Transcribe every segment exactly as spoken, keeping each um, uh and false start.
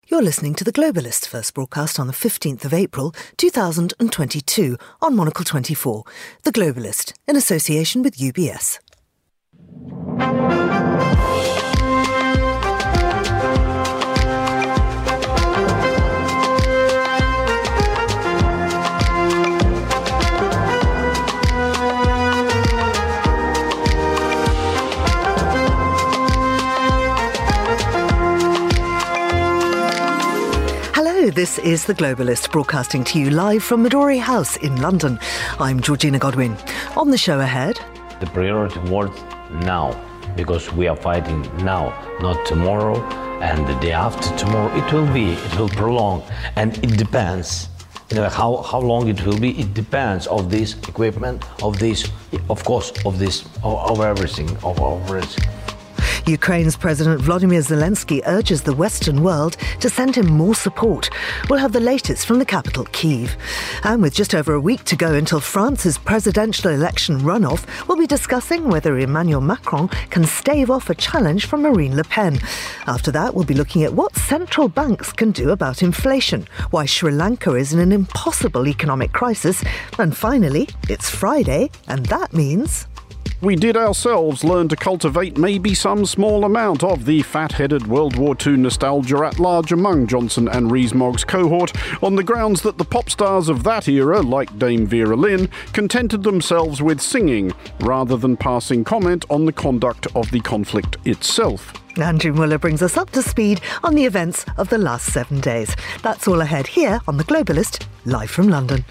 You're listening to The Globalist, first broadcast on the fifteenth of April, two thousand twenty-two, on Monocle twenty-four. The Globalist, in association with U B S. This is The Globalist, broadcasting to you live from Midori House in London. I'm Georgina Godwin. On the show ahead... The priority words now, because we are fighting now, not tomorrow, and the day after tomorrow. It will be, it will prolong, and it depends. You know, how, how long it will be, it depends of this equipment, of this, of course, of this, of, of everything, of everything. Ukraine's President Volodymyr Zelensky urges the Western world to send him more support. We'll have the latest from the capital, Kyiv. And with just over a week to go until France's presidential election runoff, we'll be discussing whether Emmanuel Macron can stave off a challenge from Marine Le Pen. After that, we'll be looking at what central banks can do about inflation, why Sri Lanka is in an impossible economic crisis, and finally, it's Friday, and that means... We did ourselves learn to cultivate maybe some small amount of the fat-headed World War Two nostalgia at large among Johnson and Rees-Mogg's cohort, on the grounds that the pop stars of that era, like Dame Vera Lynn, contented themselves with singing, rather than passing comment on the conduct of the conflict itself. Andrew Muller brings us up to speed on the events of the last seven days. That's all ahead here on The Globalist, live from London.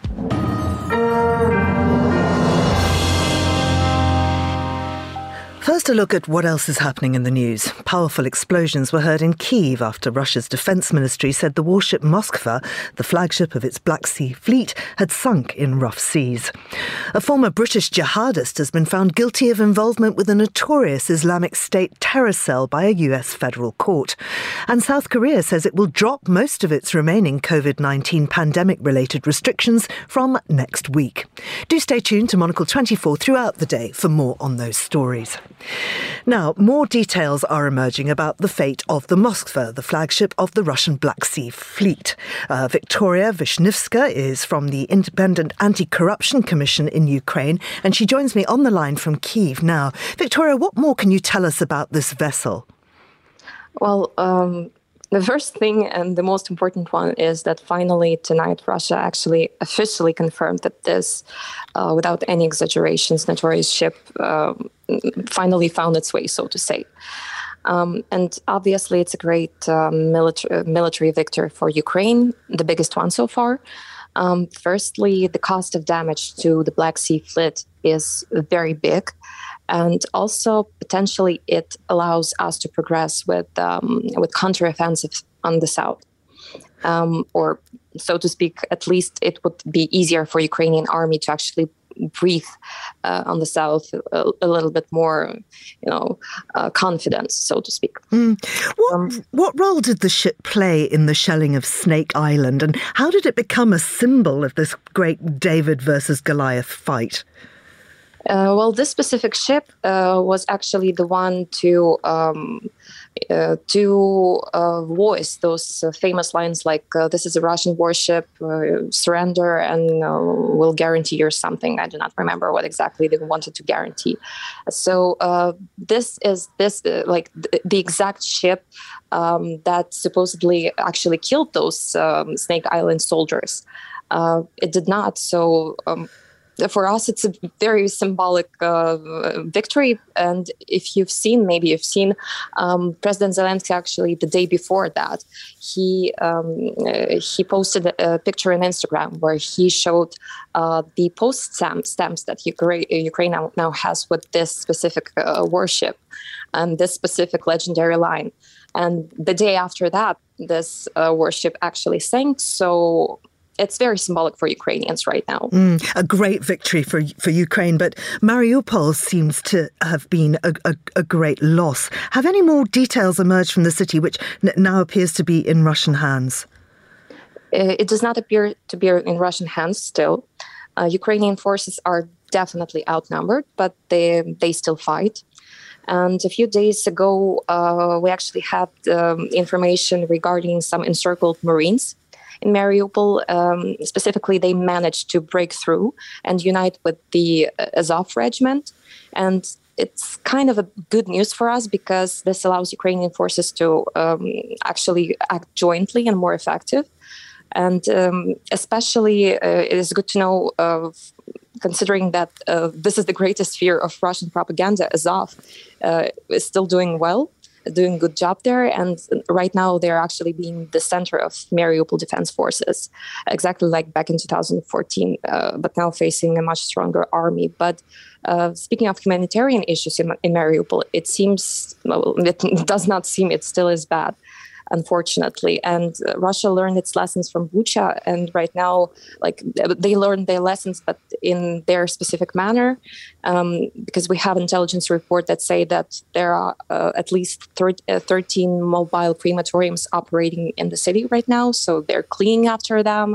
First, a look at what else is happening in the news. Powerful explosions were heard in Kyiv after Russia's defence ministry said the warship Moskva, the flagship of its Black Sea fleet, had sunk in rough seas. A former British jihadist has been found guilty of involvement with a notorious Islamic State terror cell by a U S federal court. And South Korea says it will drop most of its remaining covid nineteen pandemic-related restrictions from next week. Do stay tuned to Monocle twenty-four throughout the day for more on those stories. Now, more details are emerging about the fate of the Moskva, the flagship of the Russian Black Sea Fleet. Uh, Victoria Vishnivska is from the Independent Anti-Corruption Commission in Ukraine, and she joins me on the line from Kyiv now. Victoria, what more can you tell us about this vessel? Well, um... the first thing and the most important one is that finally tonight Russia actually officially confirmed that this, uh, without any exaggerations, notorious ship uh, finally found its way, so to say. Um, and obviously it's a great um, military, military victory for Ukraine, the biggest one so far. Um, firstly, the cost of damage to the Black Sea Fleet is very big. And also, potentially, it allows us to progress with um, with counteroffensive on the south. Um, or, so to speak, at least it would be easier for Ukrainian army to actually breathe uh, on the south a, a little bit more, you know, uh, confidence, so to speak. Mm. What, um, what role did the ship play in the shelling of Snake Island? And how did it become a symbol of this great David versus Goliath fight? Uh, well, this specific ship uh, was actually the one to um, uh, to uh, voice those uh, famous lines like, uh, this is a Russian warship, uh, surrender and uh, we'll guarantee you something. I do not remember what exactly they wanted to guarantee. So uh, this is this uh, like th- the exact ship um, that supposedly actually killed those um, Snake Island soldiers. Uh, it did not. So... Um, For us, it's a very symbolic uh, victory. And if you've seen, maybe you've seen um, President Zelensky actually the day before that, he um, uh, he posted a picture on Instagram where he showed uh, the post stamp, stamps that Ukraine, Ukraine now, now has with this specific uh, warship and this specific legendary line. And the day after that, this uh, warship actually sank. So it's very symbolic for Ukrainians right now. Mm, a great victory for for Ukraine, but Mariupol seems to have been a, a, a great loss. Have any more details emerged from the city, which n- now appears to be in Russian hands? It does not appear to be in Russian hands still. Uh, Ukrainian forces are definitely outnumbered, but they they still fight. And a few days ago, uh, we actually had um, information regarding some encircled Marines in Mariupol. Um, specifically, they managed to break through and unite with the Azov regiment. And it's kind of a good news for us because this allows Ukrainian forces to um, actually act jointly and more effective. And um, especially, uh, it is good to know, uh, considering that uh, this is the greatest fear of Russian propaganda, Azov uh, is still doing well, doing a good job there. And right now, they're actually being the center of Mariupol Defense Forces, exactly like back in two thousand fourteen, uh, but now facing a much stronger army. But uh, speaking of humanitarian issues in, in Mariupol, it seems, well, it does not seem it still is bad, unfortunately. And uh, Russia learned its lessons from Bucha, and right now, like they learned their lessons, but in their specific manner, um, because we have intelligence report that say that there are uh, at least thirteen mobile crematoriums operating in the city right now, so they're cleaning after them.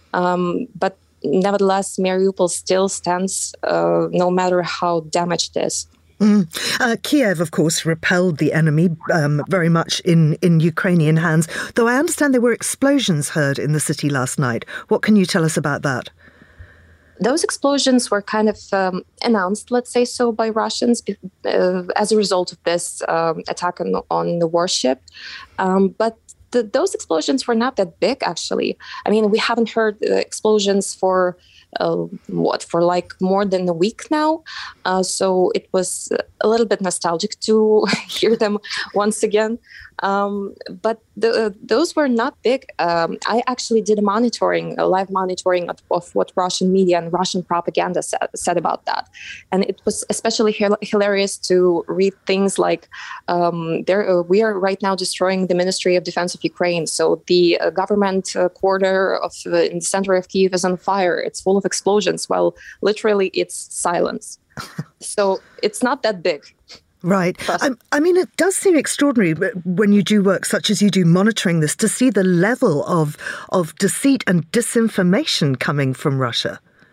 Um, but nevertheless, Mariupol still stands, uh, no matter how damaged it is. Mm. Uh, Kiev, of course, repelled the enemy um, very much in, in Ukrainian hands, though I understand there were explosions heard in the city last night. What can you tell us about that? Those explosions were kind of um, announced, let's say so, by Russians uh, as a result of this um, attack on, on the warship. Um, but the, those explosions were not that big, actually. I mean, we haven't heard uh, explosions for Uh, what for like more than a week now, uh, so it was a little bit nostalgic to hear them once again. Um, but the, uh, those were not big. Um, I actually did a monitoring, a live monitoring of, of what Russian media and Russian propaganda said, said about that, and it was especially hil- hilarious to read things like, um, "There, uh, we are right now destroying the Ministry of Defense of Ukraine. So the uh, government uh, quarter of uh, in the center of Kyiv is on fire. It's full of explosions." Well, literally, it's silence. So it's not that big. Right. I, I mean, it does seem extraordinary when you do work such as you do monitoring this to see the level of of deceit and disinformation coming from Russia.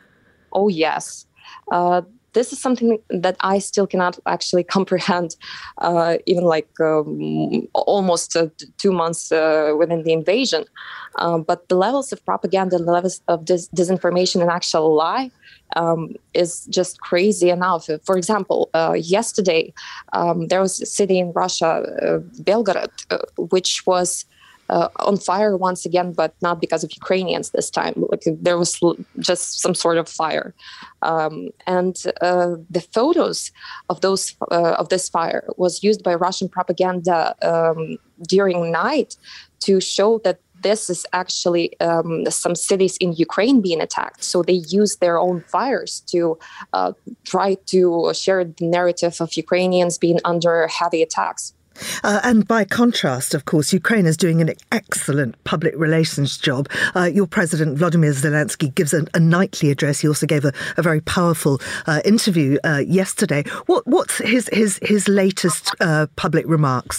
Oh, yes. Uh, this is something that I still cannot actually comprehend, uh, even like um, almost uh, two months uh, within the invasion. Uh, but the levels of propaganda, the levels of dis- disinformation and actual lie um, is just crazy enough. For example, uh, yesterday, um, there was a city in Russia, uh, Belgorod, uh, which was Uh, on fire once again, but not because of Ukrainians this time. Like there was l- just some sort of fire, um, and uh, the photos of those uh, of this fire was used by Russian propaganda um, during night to show that this is actually um, some cities in Ukraine being attacked. So they use their own fires to uh, try to share the narrative of Ukrainians being under heavy attacks. Uh, and by contrast, of course, Ukraine is doing an excellent public relations job. Uh, your president, Volodymyr Zelensky, gives a, a nightly address. He also gave a, a very powerful uh, interview uh, yesterday. What, what's his his his latest uh, public remarks?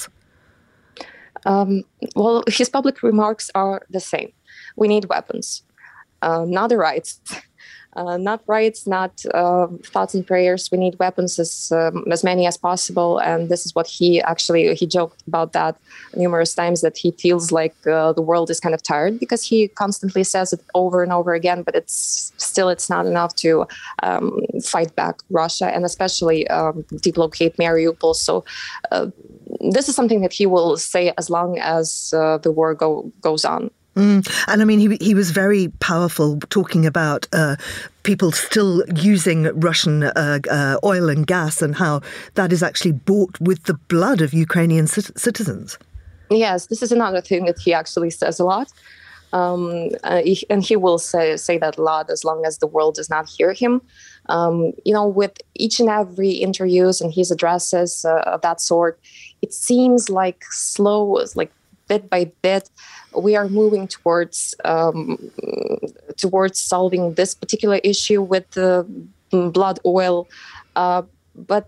Um, well, his public remarks are the same. We need weapons, uh, not the rights. Uh, not rights, not uh, thoughts and prayers. We need weapons as um, as many as possible, and this is what he actually he joked about that numerous times, that he feels like uh, the world is kind of tired because he constantly says it over and over again. But it's still it's not enough to um, fight back Russia and especially um, deblocate Mariupol. So uh, this is something that he will say as long as uh, the war go, goes on. Mm. And I mean, he he was very powerful talking about uh, people still using Russian uh, uh, oil and gas and how that is actually bought with the blood of Ukrainian c- citizens. Yes, this is another thing that he actually says a lot. Um, uh, he, and he will say, say that a lot as long as the world does not hear him. Um, you know, with each and every interviews and his addresses uh, of that sort, it seems like slow, like bit by bit, we are moving towards um, towards solving this particular issue with the blood oil. Uh, but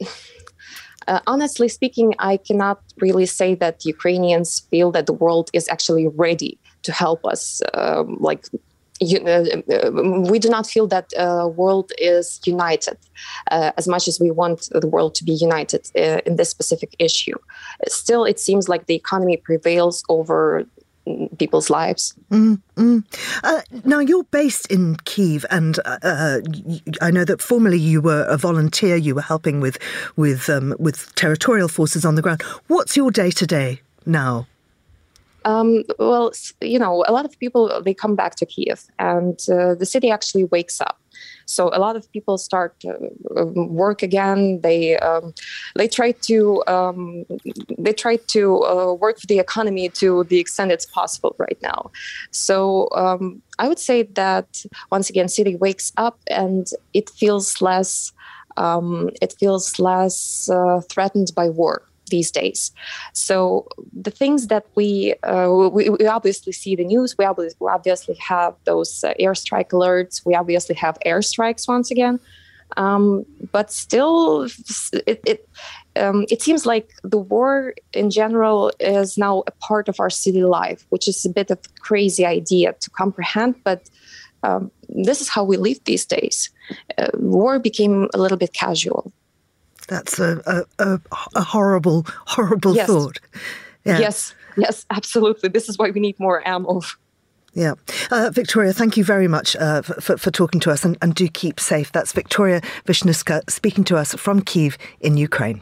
uh, honestly speaking, I cannot really say that Ukrainians feel that the world is actually ready to help us, um, like You, uh, we do not feel that the uh, world is united uh, as much as we want the world to be united uh, in this specific issue. Still, it seems like the economy prevails over people's lives. Mm-hmm. Uh, now, you're based in Kyiv, and uh, uh, I know that formerly you were a volunteer. You were helping with with um, with territorial forces on the ground. What's your day to day now? Um, well, you know, a lot of people, they come back to Kyiv, and uh, the city actually wakes up. So a lot of people start uh, work again. They um, they try to um, they try to uh, work for the economy to the extent it's possible right now. So um, I would say that once again, city wakes up and it feels less um, it feels less uh, threatened by war these days. So the things that we, uh, we we obviously see the news, we obviously, we obviously have those uh, airstrike alerts, we obviously have airstrikes once again, um, but still it it, um, it seems like the war in general is now a part of our city life, which is a bit of a crazy idea to comprehend, but um, this is how we live these days. Uh, war became a little bit casual. That's a, a, a, a horrible, horrible yes. thought. Yeah. Yes, yes, absolutely. This is why we need more ammo. Yeah. Uh, Victoria, thank you very much uh, for, for talking to us, and, and do keep safe. That's Victoria Vishnyska speaking to us from Kyiv in Ukraine.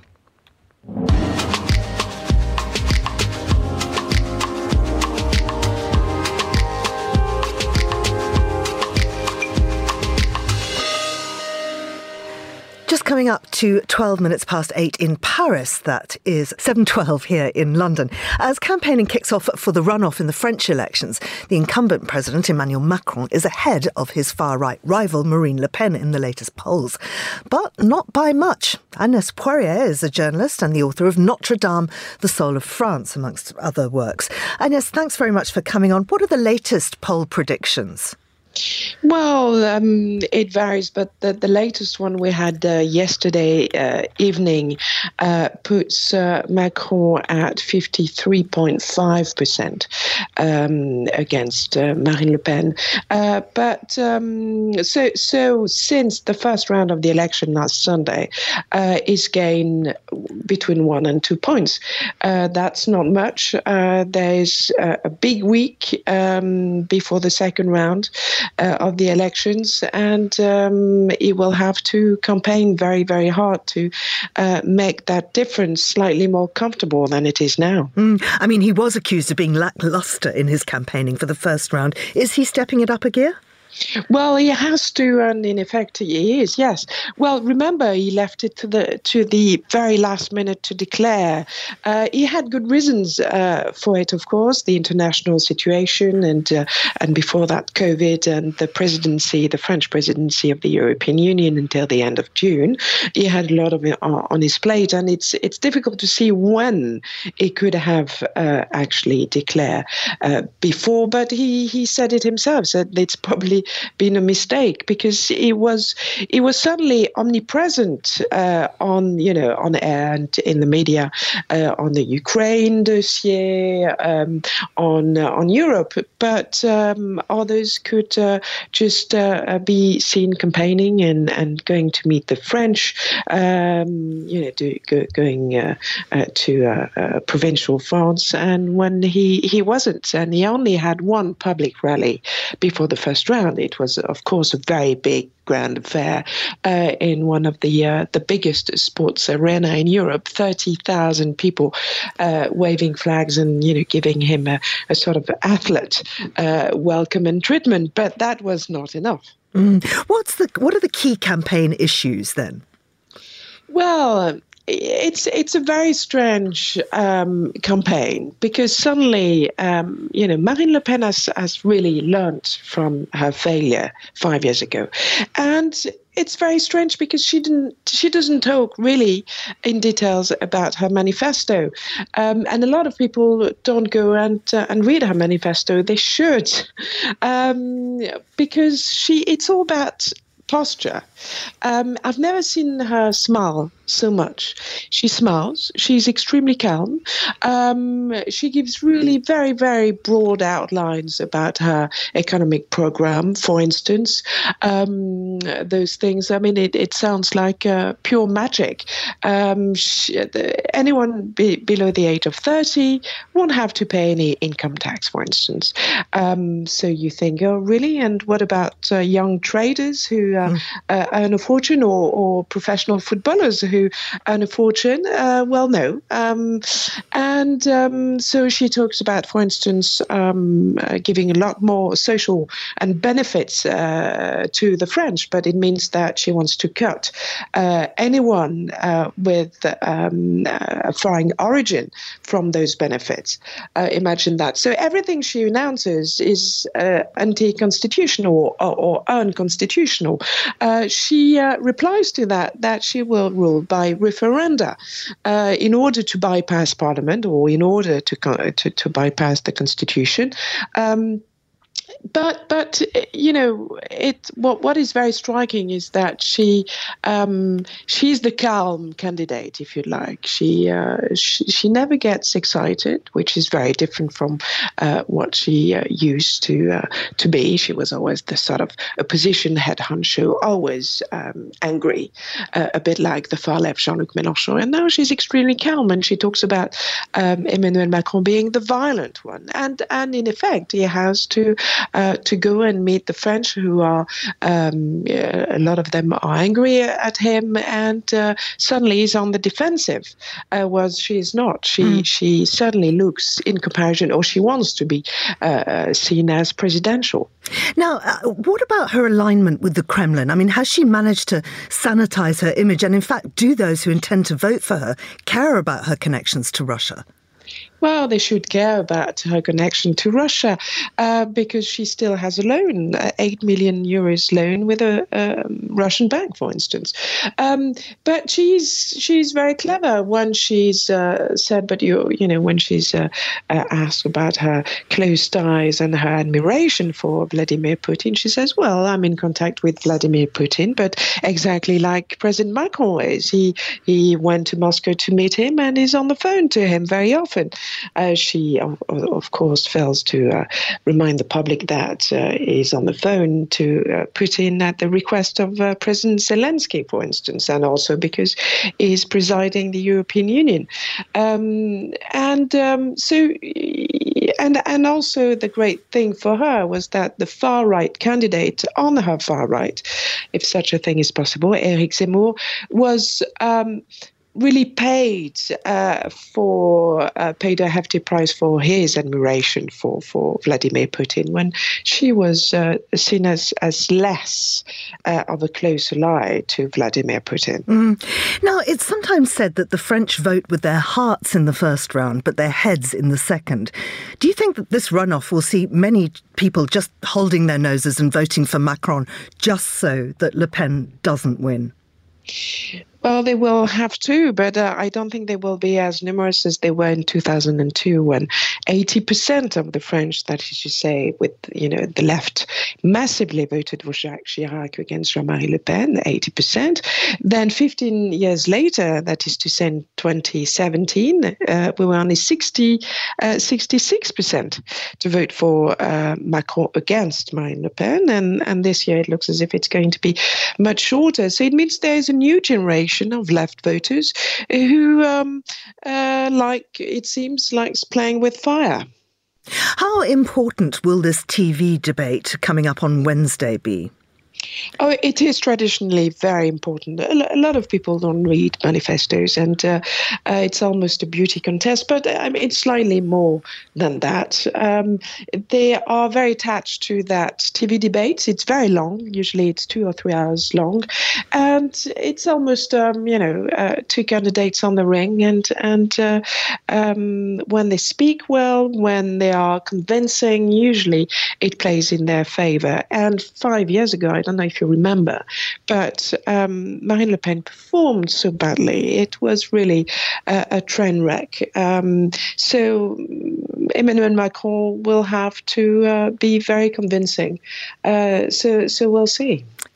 Just coming up to twelve minutes past eight in Paris, that is seven twelve here in London. As campaigning kicks off for the runoff in the French elections, the incumbent president, Emmanuel Macron, is ahead of his far-right rival, Marine Le Pen, in the latest polls. But not by much. Agnès Poirier is a journalist and the author of Notre Dame, The Soul of France, amongst other works. Agnès, thanks very much for coming on. What are the latest poll predictions? Well, um, it varies, but the, the latest one we had uh, yesterday uh, evening uh, puts uh, Macron at fifty-three point five percent um, against uh, Marine Le Pen. Uh, but um, so so since the first round of the election last Sunday, uh, is gained between one and two points. Uh, that's not much. Uh, there's a, a big week um, before the second round Uh, of the elections, and um, he will have to campaign very, very hard to uh, make that difference slightly more comfortable than it is now. Mm. I mean, he was accused of being lacklustre in his campaigning for the first round. Is he stepping it up a gear? Well, he has to, and in effect, he is. Yes. Well, remember, he left it to the to the very last minute to declare. Uh, he had good reasons uh, for it, of course, the international situation, and uh, and before that, COVID and the presidency, the French presidency of the European Union until the end of June. He had a lot of it on his plate, and it's it's difficult to see when he could have uh, actually declared uh, before. But he he said it himself. Said it's probably been a mistake, because he was he was suddenly omnipresent uh, on you know on air and in the media, uh, on the Ukraine dossier, um, on uh, on Europe, but um, others could uh, just uh, be seen campaigning and, and going to meet the French, um, you know, do, go, going uh, uh, to uh, uh, provincial France, and when he he wasn't, and he only had one public rally before the first round. It was, of course, a very big, grand affair uh, in one of the uh, the biggest sports arena in Europe. Thirty thousand people uh, waving flags and you know giving him a, a sort of athlete uh, welcome and treatment. But that was not enough. Mm. What's the what are the key campaign issues then? Well, It's it's a very strange um, campaign, because suddenly, um, you know, Marine Le Pen has, has really learnt from her failure five years ago. And it's very strange because she didn't she doesn't talk really in details about her manifesto. Um, and a lot of people don't go and uh, and read her manifesto. They should, um, because she it's all about posture. Um, I've never seen her smile so much. She smiles. She's extremely calm. Um, she gives really very, very broad outlines about her economic program, for instance. Um, those things, I mean, it, it sounds like uh, pure magic. Um, she, the, anyone be, below the age of thirty won't have to pay any income tax, for instance. Um, so you think, oh, really? And what about uh, young traders who uh, mm. uh, earn a fortune, or, or professional footballers who earn a fortune? Uh, well, no. Um, and um, so she talks about, for instance, um, uh, giving a lot more social and benefits uh, to the French, but it means that she wants to cut uh, anyone uh, with um, uh, foreign origin from those benefits. Uh, imagine that. So everything she announces is uh, anti-constitutional or, or unconstitutional. Uh, she uh, replies to that that she will rule by referenda uh, in order to bypass Parliament, or in order to to, to bypass the Constitution. Um, But, but you know, it what what is very striking is that she um, she's the calm candidate, if you like. She, uh, she she never gets excited, which is very different from uh, what she uh, used to uh, to be. She was always the sort of opposition head honcho, always um, angry, uh, a bit like the far left Jean-Luc Mélenchon. And now she's extremely calm, and she talks about um, Emmanuel Macron being the violent one, and and in effect he has to. Uh, to go and meet the French, who are, um, a lot of them are angry at him, and uh, suddenly he's on the defensive, uh, whereas she is not. She mm. she certainly looks, in comparison, or she wants to be uh, seen as presidential. Now, uh, what about her alignment with the Kremlin? I mean, has she managed to sanitize her image? And in fact, do those who intend to vote for her care about her connections to Russia? Well, they should care about her connection to Russia uh, because she still has a loan, uh, eight million euros loan with a, a Russian bank, for instance. Um, but she's she's very clever when she's uh, said, but you you know, when she's uh, uh, asked about her close ties and her admiration for Vladimir Putin, she says, well, I'm in contact with Vladimir Putin, but exactly like President Macron is. He, he went to Moscow to meet him and is on the phone to him very often. Uh, she, of, of course, fails to uh, remind the public that uh, he's on the phone to uh, Putin at the request of uh, President Zelensky, for instance, and also because he's presiding the European Union. Um, and um, so, and and also the great thing for her was that the far-right candidate on her far right, if such a thing is possible, Éric Zemmour, was Um, really paid uh, for uh, paid a hefty price for his admiration for, for Vladimir Putin, when she was uh, seen as as less uh, of a close ally to Vladimir Putin. Mm. Now, it's sometimes said that the French vote with their hearts in the first round, but their heads in the second. Do you think that this runoff will see many people just holding their noses and voting for Macron just so that Le Pen doesn't win? Well, they will have to, but uh, I don't think they will be as numerous as they were in two thousand two, when eighty percent of the French, that is to say, with you know the left, massively voted for Jacques Chirac against Jean-Marie Le Pen, eighty percent. Then fifteen years later, that is to say in twenty seventeen, uh, we were only sixty, uh, sixty-six percent to vote for uh, Macron against Marine Le Pen, and, and this year it looks as if it's going to be much shorter. So it means there is a new generation of left voters who, um, uh, like, it seems, likes playing with fire. How important will this T V debate coming up on Wednesday be? Oh, it is traditionally very important. A lot of people don't read manifestos, and uh, uh, it's almost a beauty contest, but I mean, it's slightly more than that. Um, they are very attached to that T V debate. It's very long. Usually it's two or three hours long. And it's almost, um, you know, uh, two candidates on the ring. And, and uh, um, when they speak well, when they are convincing, usually it plays in their favor. And five years ago, I don't know if you remember, but um, Marine Le Pen performed so badly. It was really a, a train wreck. Um, so Emmanuel Macron will have to uh, be very convincing. Uh, so, so we'll see.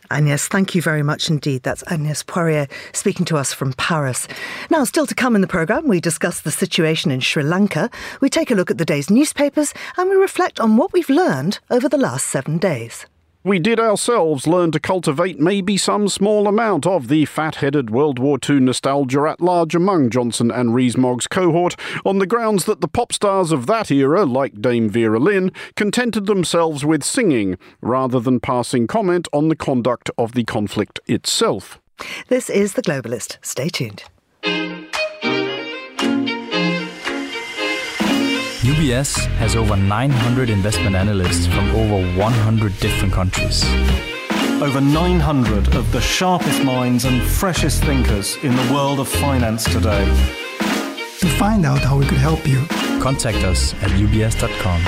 Agnès, thank you very much indeed. That's Agnès Poirier speaking to us from Paris. Now, still to come in the programme, we discuss the situation in Sri Lanka, we take a look at the day's newspapers, and we reflect on what we've learned over the last seven days. We did ourselves learn to cultivate maybe some small amount of the fat-headed World War Two nostalgia at large among Johnson and Rees-Mogg's cohort, on the grounds that the pop stars of that era, like Dame Vera Lynn, contented themselves with singing, rather than passing comment on the conduct of the conflict itself. This is The Globalist. Stay tuned. U B S has over nine hundred investment analysts from over one hundred different countries. Over nine hundred of the sharpest minds and freshest thinkers in the world of finance today. To find out how we could help you, contact us at u b s dot com.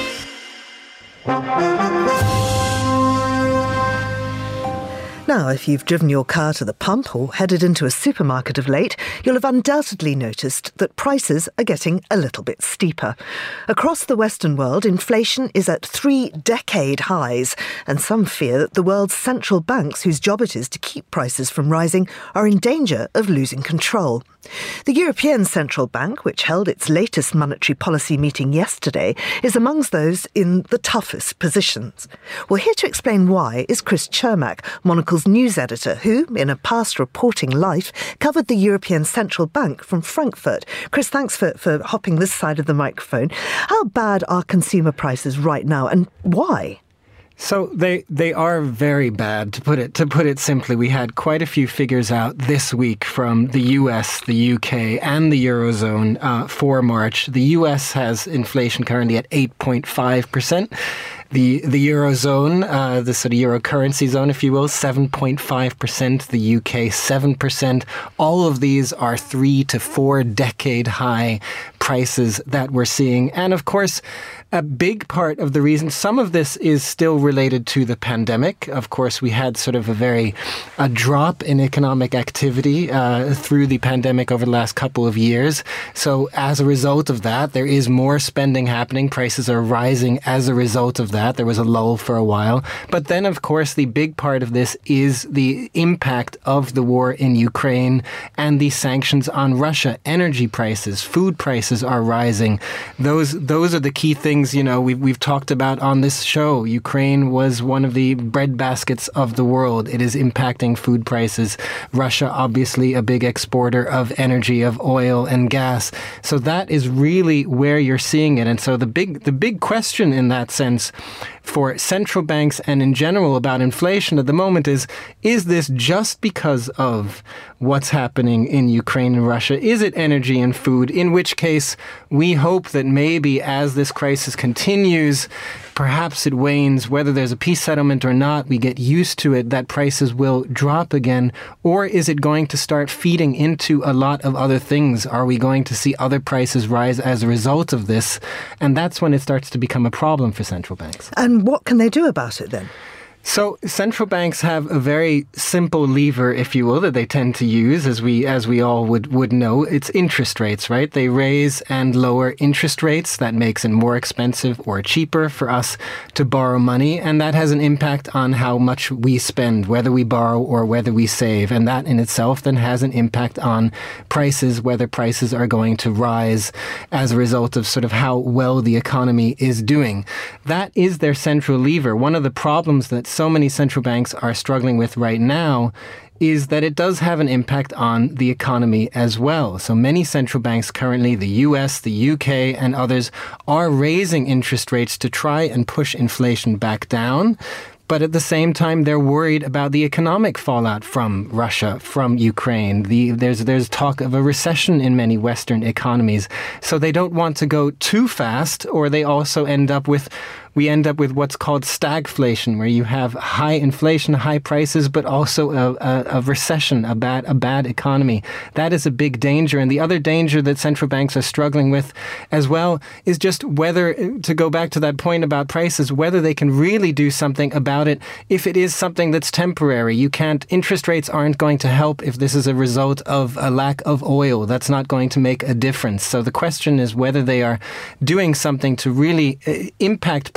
Now, if you've driven your car to the pump or headed into a supermarket of late, you'll have undoubtedly noticed that prices are getting a little bit steeper. Across the Western world, inflation is at three-decade highs, and some fear that the world's central banks, whose job it is to keep prices from rising, are in danger of losing control. The European Central Bank, which held its latest monetary policy meeting yesterday, is amongst those in the toughest positions. Well, here to explain why is Chris Cermak, Monocle's news editor, who, in a past reporting life, covered the European Central Bank from Frankfurt. Chris, thanks for, for hopping this side of the microphone. How bad are consumer prices right now, and why? So they they are very bad, to put it to put it simply. We had quite a few figures out this week from the U S, the U K, and the Eurozone uh, for March. The U S has inflation currently at eight point five percent. The the Eurozone, uh, the sort of Euro currency zone, if you will, seven point five percent. The U K, seven percent. All of these are three to four decade high prices that we're seeing. And of course, a big part of the reason, some of this is still related to the pandemic. Of course, we had sort of a very a drop in economic activity uh, through the pandemic over the last couple of years. So as a result of that, there is more spending happening. Prices are rising as a result of that. There was a lull for a while. But then, of course, the big part of this is the impact of the war in Ukraine and the sanctions on Russia. Energy prices, food prices are rising. Those those are the key things. You know, we've, we've talked about on this show. Ukraine was one of the breadbaskets of the world. It is impacting food prices. Russia, obviously, a big exporter of energy, of oil and gas. So that is really where you're seeing it. And so the big the big question in that sense for central banks and in general about inflation at the moment is, is this just because of what's happening in Ukraine and Russia? Is it energy and food? In which case, we hope that maybe as this crisis continues, perhaps it wanes, whether there's a peace settlement or not, we get used to it, that prices will drop again. Or is it going to start feeding into a lot of other things? Are we going to see other prices rise as a result of this? And that's when it starts to become a problem for central banks. And what can they do about it then? So central banks have a very simple lever, if you will, that they tend to use, as we as we all would, would know. It's interest rates, right? They raise and lower interest rates. That makes it more expensive or cheaper for us to borrow money. And that has an impact on how much we spend, whether we borrow or whether we save. And that in itself then has an impact on prices, whether prices are going to rise as a result of sort of how well the economy is doing. That is their central lever. One of the problems that so many central banks are struggling with right now is that it does have an impact on the economy as well. So many central banks currently, the U S, the U K, and others, are raising interest rates to try and push inflation back down. But at the same time, they're worried about the economic fallout from Russia, from Ukraine. The, there's there's talk of a recession in many Western economies. So they don't want to go too fast, or they also end up with we end up with what's called stagflation, where you have high inflation, high prices, but also a, a, a recession, a bad a bad economy. That is a big danger. And the other danger that central banks are struggling with as well is just whether, to go back to that point about prices, whether they can really do something about it if it is something that's temporary. You can't, interest rates aren't going to help if this is a result of a lack of oil. That's not going to make a difference. So the question is whether they are doing something to really impact prices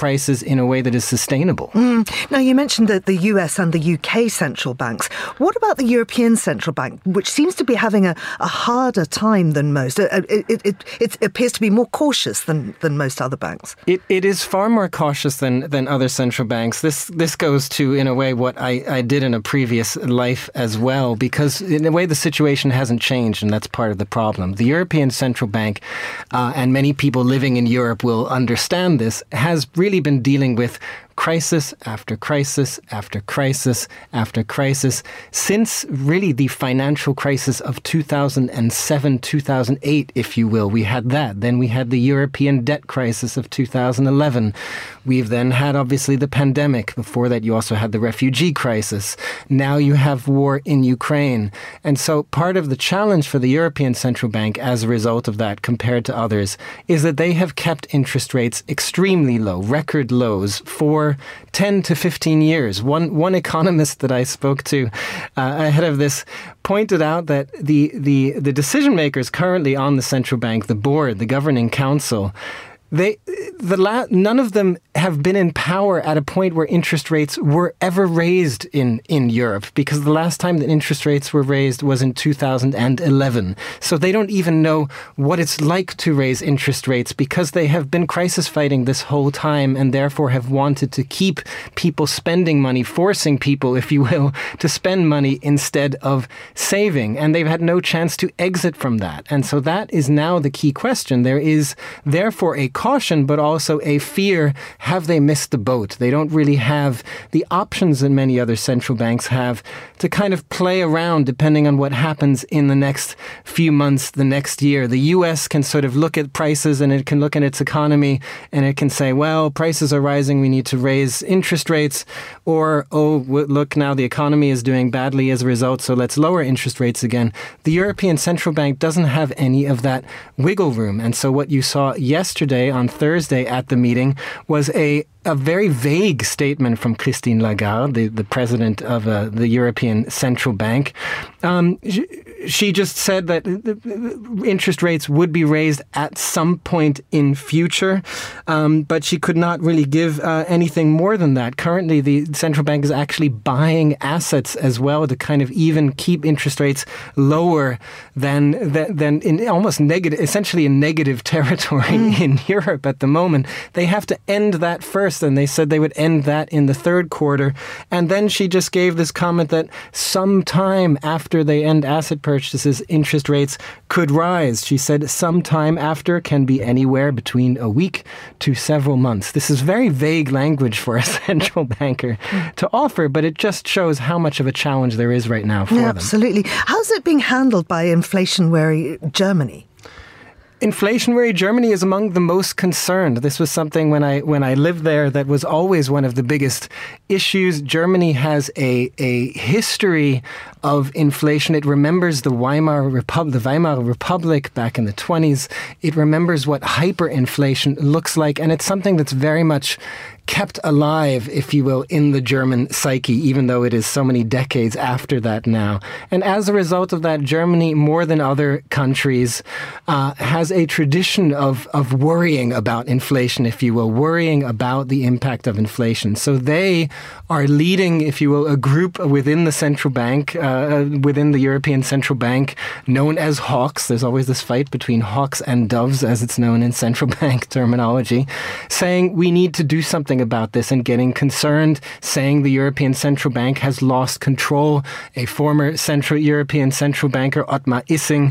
prices in a way that is sustainable. Mm. Now, you mentioned the, the U S and the U K central banks. What about the European Central Bank, which seems to be having a, a harder time than most? It, it, it, it appears to be more cautious than, than most other banks. It, it is far more cautious than, than other central banks. This this goes to, in a way, what I, I did in a previous life as well, because in a way the situation hasn't changed, and that's part of the problem. The European Central Bank, uh, and many people living in Europe will understand this, has really been dealing with crisis after crisis after crisis after crisis since really the financial crisis of two thousand seven, two thousand eight, if you will. We had that. Then we had the European debt crisis of two thousand eleven. We've then had, obviously, the pandemic. Before that, you also had the refugee crisis. Now you have war in Ukraine. And so part of the challenge for the European Central Bank as a result of that, compared to others, is that they have kept interest rates extremely low, record lows, for ten to fifteen years. One one economist that I spoke to uh, ahead of this pointed out that the, the, the decision makers currently on the central bank, the board, the governing council, They, the la- none of them have been in power at a point where interest rates were ever raised in, in Europe, because the last time that interest rates were raised was in two thousand eleven. So they don't even know what it's like to raise interest rates, because they have been crisis fighting this whole time and therefore have wanted to keep people spending money, forcing people, if you will, to spend money instead of saving. And they've had no chance to exit from that. And so that is now the key question. There is therefore a caution, but also a fear. Have they missed the boat? They don't really have the options that many other central banks have to kind of play around depending on what happens in the next few months, the next year. The U S can sort of look at prices and it can look at its economy and it can say, well, prices are rising, we need to raise interest rates. Or, oh, look, now the economy is doing badly as a result, so let's lower interest rates again. The European Central Bank doesn't have any of that wiggle room. And so what you saw yesterday on Thursday at the meeting was a a very vague statement from Christine Lagarde, the, the president of uh, the European Central Bank. Um, she, she just said that interest rates would be raised at some point in future, um, but she could not really give uh, anything more than that. Currently, the central bank is actually buying assets as well to kind of even keep interest rates lower than than, than in almost negative, essentially in negative territory mm. in Europe at the moment. They have to end that first. And they said they would end that in the third quarter. And then she just gave this comment that sometime after they end asset purchases, interest rates could rise. She said sometime after can be anywhere between a week to several months. This is very vague language for a central banker to offer, but it just shows how much of a challenge there is right now for yeah, them. Absolutely. How's it being handled by inflation-wary Germany? Inflation-wary Germany is among the most concerned. This was something when I when I lived there that was always one of the biggest issues. Germany has a a history of inflation. It remembers the Weimar Republic, the Weimar Republic back in the twenties. It remembers what hyperinflation looks like, and it's something that's very much kept alive, if you will, in the German psyche, even though it is so many decades after that now. And as a result of that, Germany, more than other countries, uh, has a tradition of, of worrying about inflation, if you will, worrying about the impact of inflation. So they are leading, if you will, a group within the central bank, uh, within the European Central Bank, known as hawks. There's always this fight between hawks and doves, as it's known in central bank terminology, saying we need to do something about this and getting concerned, saying the European Central Bank has lost control. A former Central European Central Banker, Ottmar Issing,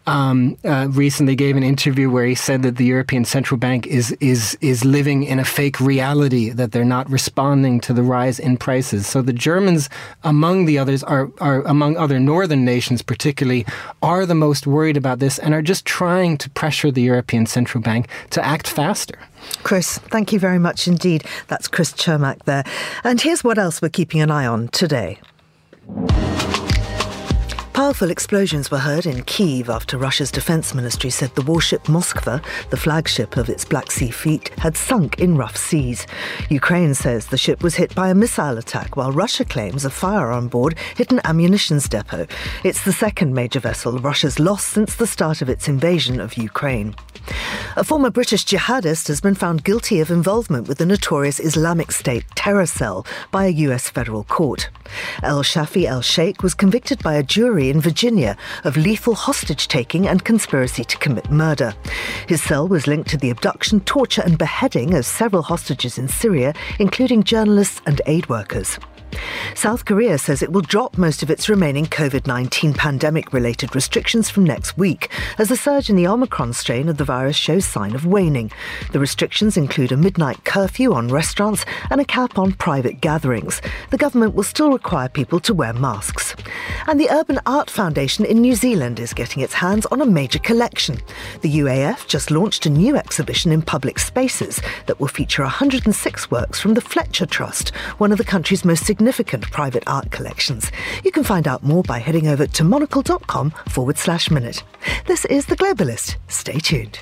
um, uh, recently gave an interview where he said that the European Central Bank is is is living in a fake reality, that they're not responding to the rise in prices. So the Germans, among the others, are, are among other northern nations particularly, are the most worried about this and are just trying to pressure the European Central Bank to act faster. Chris, thank you very much indeed. That's Chris Cermak there. And here's what else we're keeping an eye on today. Powerful explosions were heard in Kyiv after Russia's defense ministry said the warship Moskva, the flagship of its Black Sea fleet, had sunk in rough seas. Ukraine says the ship was hit by a missile attack, while Russia claims a fire on board hit an ammunitions depot. It's the second major vessel Russia's lost since the start of its invasion of Ukraine. A former British jihadist has been found guilty of involvement with the notorious Islamic State terror cell by a U S federal court. El Shafi El Sheikh was convicted by a jury in Virginia of lethal hostage-taking and conspiracy to commit murder. His cell was linked to the abduction, torture and beheading of several hostages in Syria, including journalists and aid workers. South Korea says it will drop most of its remaining COVID nineteen pandemic-related restrictions from next week as the surge in the Omicron strain of the virus shows sign of waning. The restrictions include a midnight curfew on restaurants and a cap on private gatherings. The government will still require people to wear masks. And the Urban Art Foundation in New Zealand is getting its hands on a major collection. The U A F just launched a new exhibition in public spaces that will feature one hundred six works from the Fletcher Trust, one of the country's most significant private art collections. You can find out more by heading over to monocle.com forward slash minute. This is The Globalist. Stay tuned.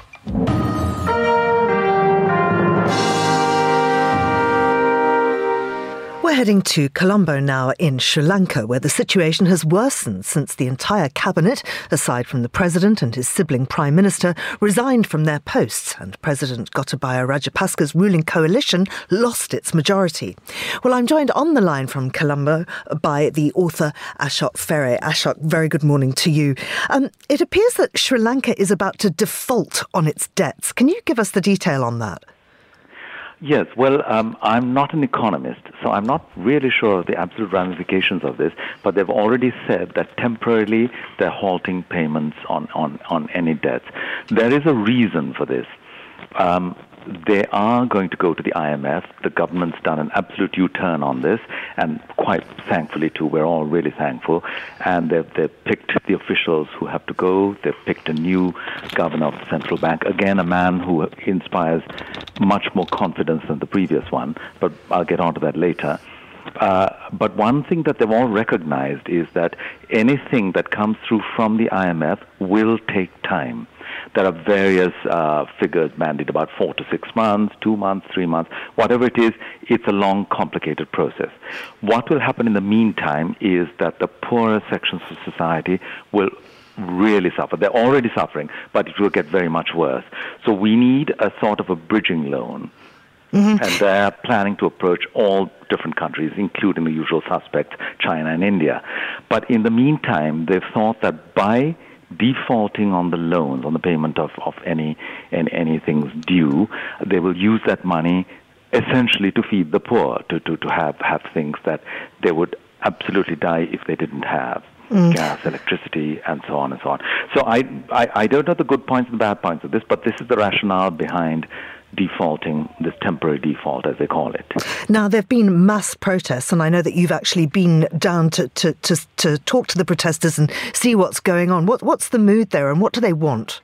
We're heading to Colombo now in Sri Lanka, where the situation has worsened since the entire cabinet, aside from the president and his sibling prime minister, resigned from their posts and President Gotabaya Rajapaksa's ruling coalition lost its majority. Well, I'm joined on the line from Colombo by the author Ashok Ferre. Ashok, very good morning to you. Um, it appears that Sri Lanka is about to default on its debts. Can you give us the detail on that? Yes, well, um, I'm not an economist, so I'm not really sure of the absolute ramifications of this, but they've already said that temporarily they're halting payments on, on, on any debts. There is a reason for this. Um, they are going to go to the I M F. The government's done an absolute U-turn on this, and quite thankfully, too, we're all really thankful. And they've, they've picked the officials who have to go. They've picked a new governor of the central bank. Again, a man who inspires much more confidence than the previous one, but I'll get on to that later. Uh, but one thing that they've all recognized is that anything that comes through from the I M F will take time. There are various uh, figures bandied about four to six months, two months, three months, whatever it is, it's a long, complicated process. What will happen in the meantime is that the poorer sections of society will really suffer. They're already suffering, but it will get very much worse. So we need a sort of a bridging loan. Mm-hmm. And they're planning to approach all different countries, including the usual suspects, China and India. But in the meantime, they've thought that by defaulting on the loans, on the payment of, of any, any anything's due, they will use that money essentially to feed the poor, to, to, to have, have things that they would absolutely die if they didn't have. Mm. Gas, electricity, and so on and so on. So I, I, I don't know the good points and the bad points of this, but this is the rationale behind defaulting, this temporary default, as they call it. Now, there have been mass protests, and I know that you've actually been down to, to, to, to talk to the protesters and see what's going on. What, what's the mood there, and what do they want?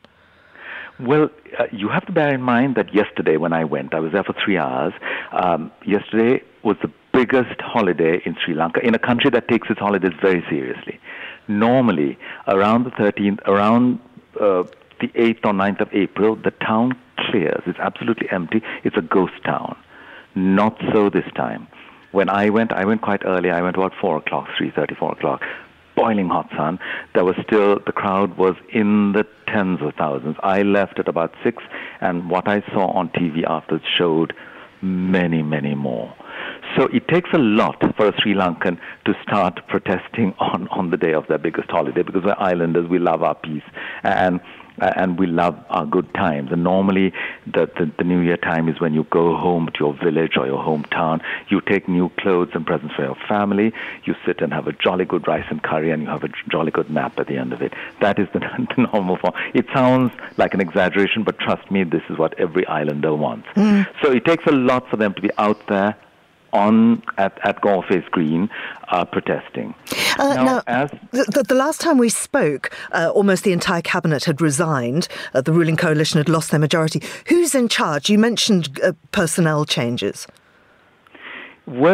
Well, uh, you have to bear in mind that yesterday when I went, I was there for three hours. Um, yesterday was the biggest holiday in Sri Lanka, in a country that takes its holidays very seriously. Normally, around the thirteenth, around uh, the eighth or ninth of April, the town clears. It's absolutely empty. It's a ghost town. Not so this time. When I went, I went quite early. I went about four o'clock, three thirty, four o'clock. Boiling hot sun. There was still, the crowd was in the tens of thousands. I left at about six, and what I saw on T V afterwards showed many, many more. So it takes a lot for a Sri Lankan to start protesting on, on the day of their biggest holiday, because we're islanders, we love our peace, and and we love our good times. And normally the, the, the New Year time is when you go home to your village or your hometown, you take new clothes and presents for your family, you sit and have a jolly good rice and curry, and you have a jolly good nap at the end of it. That is the, the normal form. It sounds like an exaggeration, but trust me, this is what every islander wants. Mm. So it takes a lot for them to be out there on at, at Galle Face Green uh, protesting. Uh, now, now as the, the last time we spoke, uh, almost the entire cabinet had resigned. Uh, the ruling coalition had lost their majority. Who's in charge? You mentioned uh, personnel changes. Well,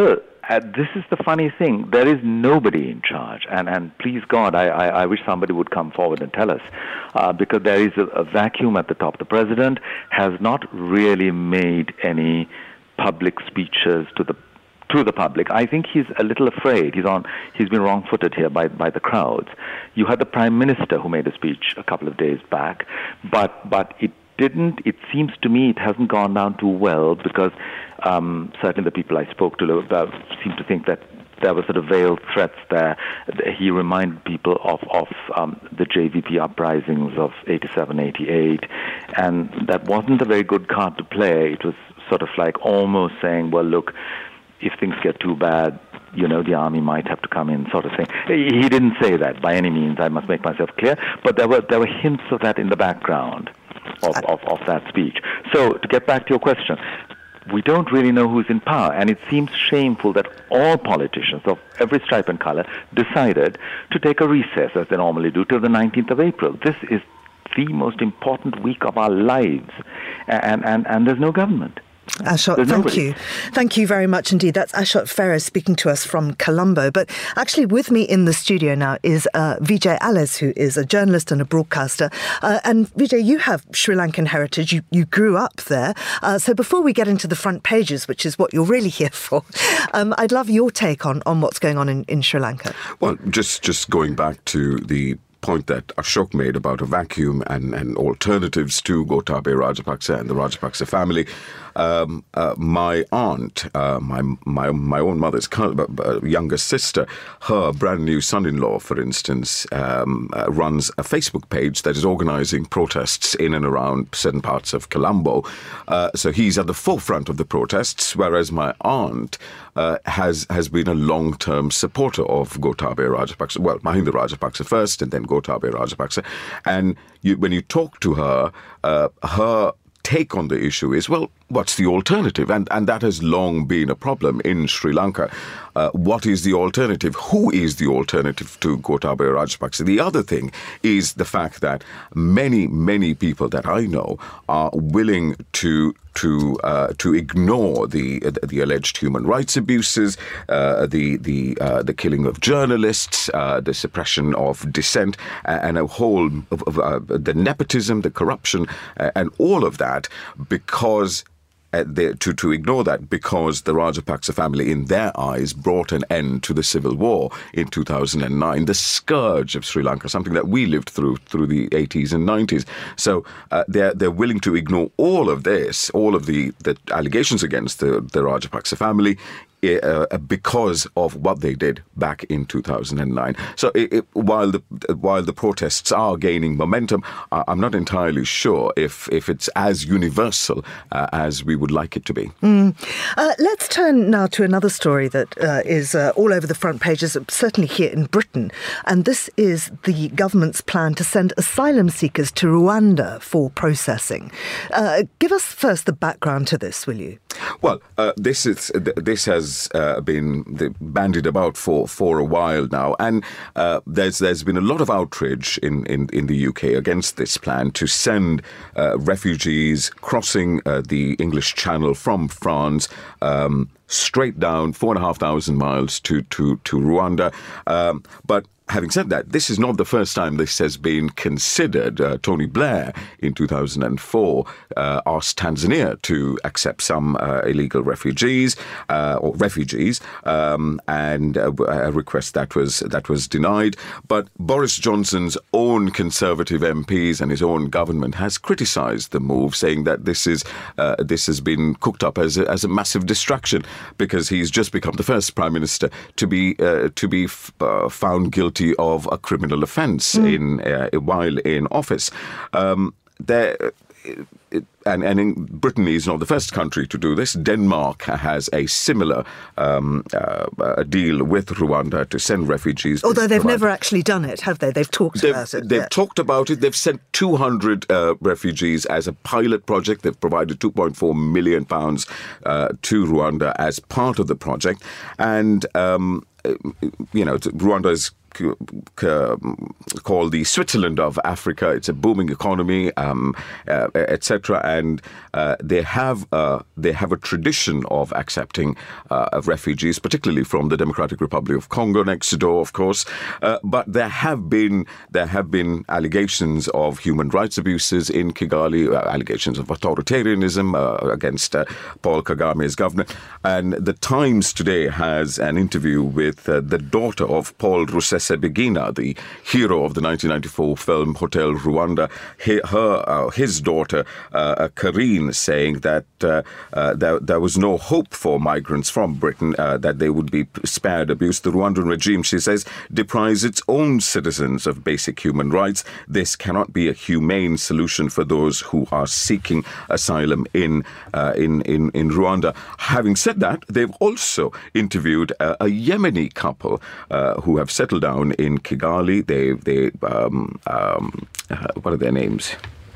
uh, this is the funny thing. There is nobody in charge. And, and please God, I, I, I wish somebody would come forward and tell us. Uh, because there is a, a vacuum at the top. The president has not really made any public speeches to the to the public. I think he's a little afraid. He's on. He's been wrong-footed here by by the crowds. You had the prime minister who made a speech a couple of days back, but but it didn't. It seems to me it hasn't gone down too well because um, certainly the people I spoke to uh, seem to think that there were sort of veiled threats there. He reminded people of, of um, the J V P uprisings of eighty-seven, eighty-eight, and that wasn't a very good card to play. It was sort of like almost saying, well, look, if things get too bad, you know, the army might have to come in, sort of thing. He didn't say that by any means, I must make myself clear, but there were there were hints of that in the background of, of, of that speech. So, to get back to your question, we don't really know who's in power, and it seems shameful that all politicians of every stripe and color decided to take a recess, as they normally do, till the nineteenth of April. This is the most important week of our lives, and, and, and there's no government. Ashok, There's thank nobody. you. Thank you very much indeed. That's Ashok Ferris speaking to us from Colombo. But actually with me in the studio now is uh, Vijay Alice, who is a journalist and a broadcaster. Uh, and Vijay, you have Sri Lankan heritage. You, you grew up there. Uh, so before we get into the front pages, which is what you're really here for, um, I'd love your take on, on what's going on in, in Sri Lanka. Well, just, just going back to the point that Ashok made about a vacuum and, and alternatives to Gotabaya Rajapaksa and the Rajapaksa family. Um, uh, my aunt, uh, my my my own mother's uh, younger sister, her brand new son-in-law, for instance, um, uh, runs a Facebook page that is organising protests in and around certain parts of Colombo. Uh, so he's at the forefront of the protests, whereas my aunt uh, has has been a long-term supporter of Gotabaya Rajapaksa. Well, Mahinda Rajapaksa first, and then Gotabaya Rajapaksa. And you, when you talk to her, uh, her take on the issue is, well, what's the alternative? And and that has long been a problem in Sri Lanka. Uh, what is the alternative? Who is the alternative to Gotabaya Rajapaksa? The other thing is the fact that many, many people that I know are willing to to uh, to ignore the the alleged human rights abuses, uh, the the uh, the killing of journalists, uh, the suppression of dissent, and a whole of, of uh, the nepotism, the corruption, uh, and all of that, because. Uh, they, to, to ignore that because the Rajapaksa family, in their eyes, brought an end to the civil war in two thousand nine, the scourge of Sri Lanka, something that we lived through through the eighties and nineties. So uh, they're they're willing to ignore all of this, all of the, the allegations against the, the Rajapaksa family, Uh, because of what they did back in two thousand nine. So it, it, while the while the protests are gaining momentum, uh, I'm not entirely sure if if it's as universal uh, as we would like it to be. Mm. Uh, let's turn now to another story that uh, is uh, all over the front pages, certainly here in Britain. And this is the government's plan to send asylum seekers to Rwanda for processing. Uh, give us first the background to this, will you? Well, uh, this is this has uh, been bandied about for, for a while now, and uh, there's there's been a lot of outrage in, in, in the U K against this plan to send uh, refugees crossing uh, the English Channel from France um, straight down four and a half thousand miles to to to Rwanda, um, but. Having said that, this is not the first time this has been considered. Uh, Tony Blair in two thousand four uh, asked Tanzania to accept some uh, illegal refugees uh, or refugees, um, and uh, a request that was that was denied. But Boris Johnson's own Conservative M Ps and his own government has criticised the move, saying that this is uh, this has been cooked up as a, as a massive distraction because he's just become the first Prime Minister to be uh, to be f- uh, found guilty of a criminal offence mm. in uh, while in office. Um, there, it, and, and in Britain is not the first country to do this. Denmark has a similar um, uh, a deal with Rwanda to send refugees. Although they've never actually done it, have they? They've talked they've, about it. They've yeah. talked about it. They've sent two hundred uh, refugees as a pilot project. They've provided two point four million pounds uh, to Rwanda as part of the project. And, um, you know, Rwanda is called the Switzerland of Africa. It's a booming economy, um, uh, et cetera. and uh, they have uh, they have a tradition of accepting uh, of refugees, particularly from the Democratic Republic of Congo next door, of course. Uh, but there have been there have been allegations of human rights abuses in Kigali, uh, allegations of authoritarianism uh, against uh, Paul Kagame's government. And the Times today has an interview with uh, the daughter of Paul Rusesabagina, the hero of the nineteen ninety-four film Hotel Rwanda. He, her, uh, his daughter, uh, Karine, saying that uh, uh, there, there was no hope for migrants from Britain, uh, that they would be spared abuse. The Rwandan regime, she says, deprives its own citizens of basic human rights. This cannot be a humane solution for those who are seeking asylum in uh, in, in in Rwanda. Having said that, they've also interviewed uh, a Yemeni couple uh, who have settled down in Kigali. They they um, um, uh, what are their names?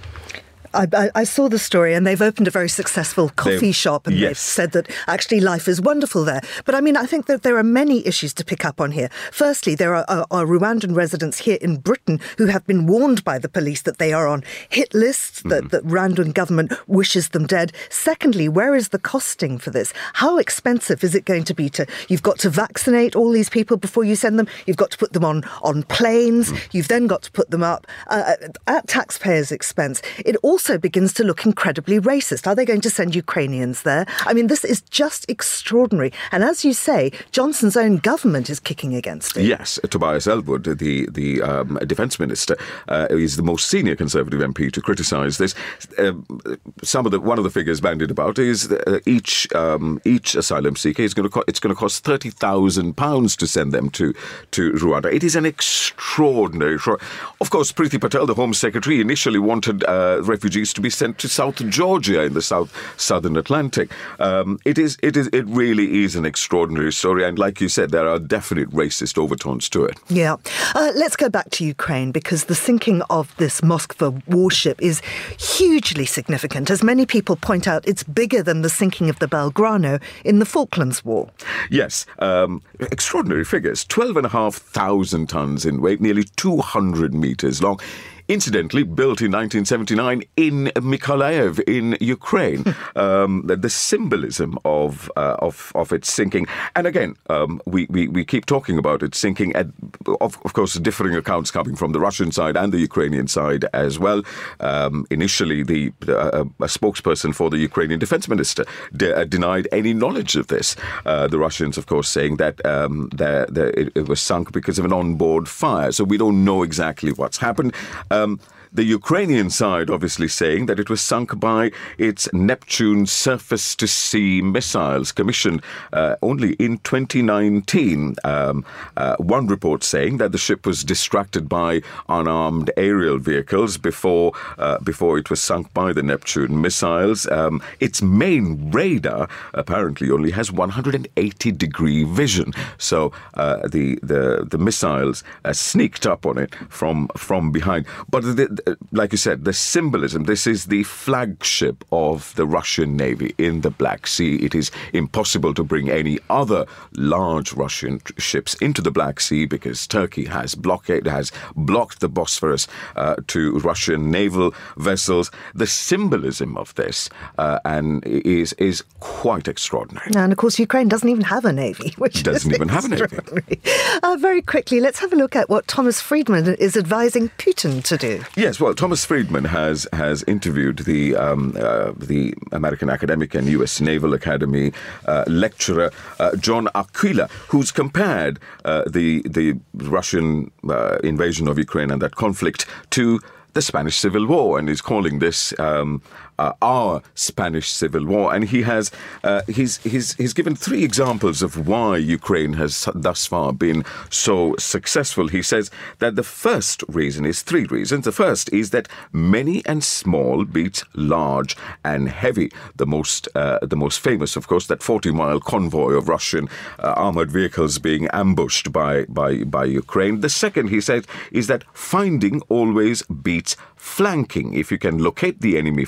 I, I, I saw the story, and they've opened a very successful coffee they've, shop, and yes. they've said that actually life is wonderful there. But I mean, I think that there are many issues to pick up on here. Firstly, there are, are, are Rwandan residents here in Britain who have been warned by the police that they are on hit lists, mm. that the Rwandan government wishes them dead. Secondly, where is the costing for this? How expensive is it going to be to, you've got to vaccinate all these people before you send them, you've got to put them on, on planes, mm. you've then got to put them up uh, at taxpayers' expense. It also also begins to look incredibly racist. Are they going to send Ukrainians there? I mean, this is just extraordinary. And as you say, Johnson's own government is kicking against it. Yes, Tobias Ellwood, the the um, defence minister, uh, is the most senior Conservative M P to criticise this. Uh, some of the one of the figures bandied about is that, uh, each um, each asylum seeker is going to co- it's going to cost thirty thousand pounds to send them to to Rwanda. It is an extraordinary. Of course, Priti Patel, the Home Secretary, initially wanted uh, refugees to be sent to South Georgia in the South Southern Atlantic. Um, it is, it is, it really is an extraordinary story, and like you said, there are definite racist overtones to it. Yeah, uh, let's go back to Ukraine, because the sinking of this Moskva warship is hugely significant. As many people point out, it's bigger than the sinking of the Belgrano in the Falklands War. Yes, um, extraordinary figures: twelve and a half thousand tons in weight, nearly two hundred meters long. Incidentally, built in nineteen seventy-nine in Mykolaiv in Ukraine. um, the, the symbolism of, uh, of of its sinking, and again, um, we, we we keep talking about it sinking. At, of, of course, differing accounts coming from the Russian side and the Ukrainian side as well. Um, initially, the uh, a spokesperson for the Ukrainian defense minister de- uh, denied any knowledge of this. Uh, the Russians, of course, saying that um, the, the, it, it was sunk because of an onboard fire. So we don't know exactly what's happened. Um, The Ukrainian side obviously saying that it was sunk by its Neptune surface-to-sea missiles commissioned uh, only in twenty nineteen. Um, uh, one report saying that the ship was distracted by unarmed aerial vehicles before uh, before it was sunk by the Neptune missiles. Um, its main radar apparently only has one hundred eighty degree vision, so uh, the the the missiles uh, sneaked up on it from from behind. But the, like you said, the symbolism, this is the flagship of the Russian Navy in the Black Sea. It is impossible to bring any other large Russian t- ships into the Black Sea because Turkey has blockade, has blocked the Bosphorus uh, to Russian naval vessels. The symbolism of this uh, and is is quite extraordinary. And of course, Ukraine doesn't even have a navy, which doesn't is even have a navy. Uh, very quickly, let's have a look at what Thomas Friedman is advising Putin to do. Yes, well, Thomas Friedman has has interviewed the um, uh, the American academic and U S Naval Academy uh, lecturer uh, John Aquila, who's compared uh, the the Russian uh, invasion of Ukraine and that conflict to the Spanish Civil War, and is calling this um, uh, our Spanish Civil War. And he has uh, he's he's he's given three examples of why Ukraine has thus far been so successful. He says that the first reason is three reasons. The first is that many and small beats large and heavy. The most uh, the most famous, of course, that forty mile convoy of Russian uh, armored vehicles being ambushed by by by Ukraine. The second, he said, is that finding always beats flanking. If you can locate the enemy first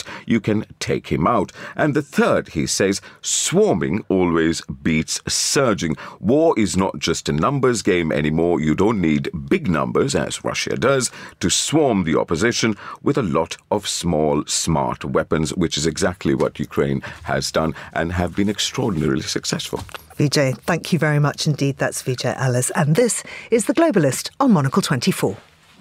best you can take him out. And the third, he says, swarming always beats surging. War is not just a numbers game anymore. You don't need big numbers, as Russia does, to swarm the opposition with a lot of small, smart weapons, which is exactly what Ukraine has done and have been extraordinarily successful. Vijay, thank you very much indeed. That's Vijay Alice. And this is The Globalist on Monocle twenty-four.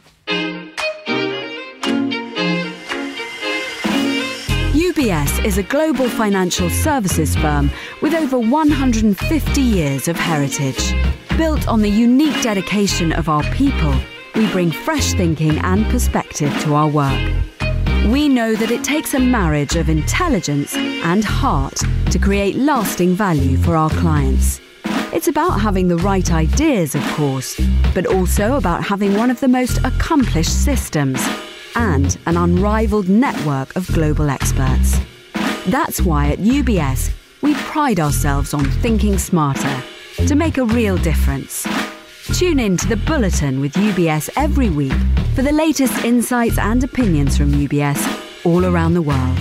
U B S is a global financial services firm with over one hundred fifty years of heritage. Built on the unique dedication of our people, we bring fresh thinking and perspective to our work. We know that it takes a marriage of intelligence and heart to create lasting value for our clients. It's about having the right ideas, of course, but also about having one of the most accomplished systems and an unrivaled network of global experts. That's why at U B S, we pride ourselves on thinking smarter to make a real difference. Tune in to The Bulletin with U B S every week for the latest insights and opinions from U B S all around the world.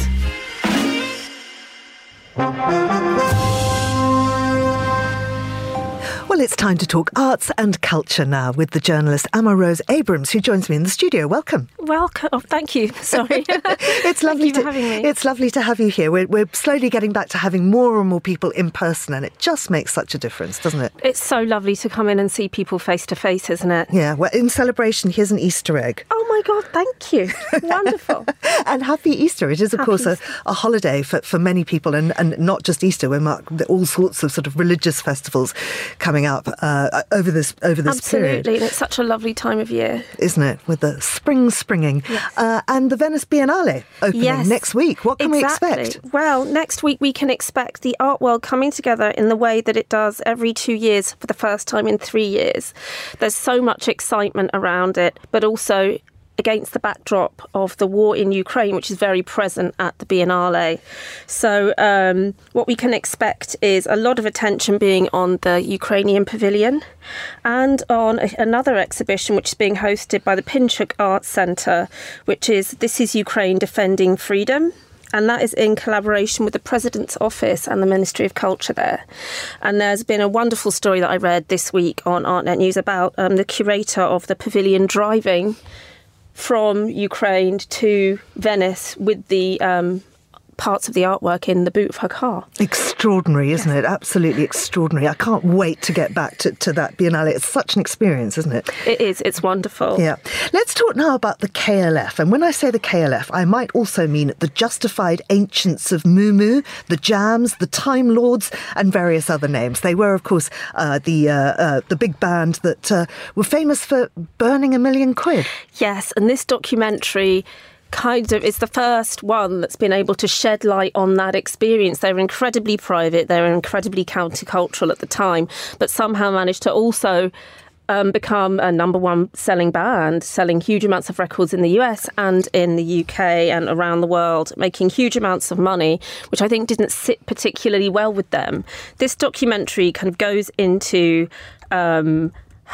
Well, it's time to talk arts and culture now with the journalist Amma Rose Abrams, who joins me in the studio. Welcome. Welcome. Oh, thank you. Sorry. It's lovely thank you to for having me. It's lovely to have you here. We're, we're slowly getting back to having more and more people in person, and it just makes such a difference, doesn't it? It's so lovely to come in and see people face to face, isn't it? Yeah. Well, in celebration, here's an Easter egg. Oh my God! Thank you. Wonderful. And happy Easter. It is, of happy course, a, a holiday for, for many people, and, and not just Easter. We're marking all sorts of sort of religious festivals coming up uh, over this over this Absolutely. period. And it's such a lovely time of year, isn't it? With the spring springing. Yes. Uh, and the Venice Biennale opening yes. next week. What can exactly. we expect? Well, next week we can expect the art world coming together in the way that it does every two years for the first time in three years. There's so much excitement around it, but also against the backdrop of the war in Ukraine, which is very present at the Biennale. So um, what we can expect is a lot of attention being on the Ukrainian pavilion and on a, another exhibition which is being hosted by the Pinchuk Arts Centre, which is This is Ukraine Defending Freedom. And that is in collaboration with the President's Office and the Ministry of Culture there. And there's been a wonderful story that I read this week on ArtNet News about um, the curator of the pavilion driving from Ukraine to Venice with the um, parts of the artwork in the boot of her car. Extraordinary, isn't it? Absolutely extraordinary. I can't wait to get back to, to that Biennale. It's such an experience, isn't it? It is. It's wonderful. Yeah. Let's talk now about the K L F. And when I say the K L F, I might also mean the Justified Ancients of Mumu, the Jams, the Time Lords, and various other names. They were, of course, uh, the uh, uh, the big band that uh, were famous for burning a million quid. Yes, and this documentary kind of is the first one that's been able to shed light on that experience. They were incredibly private, they were incredibly countercultural at the time, but somehow managed to also um, become a number one selling band, selling huge amounts of records in the U S and in the U K and around the world, making huge amounts of money, which I think didn't sit particularly well with them. This documentary kind of goes into um,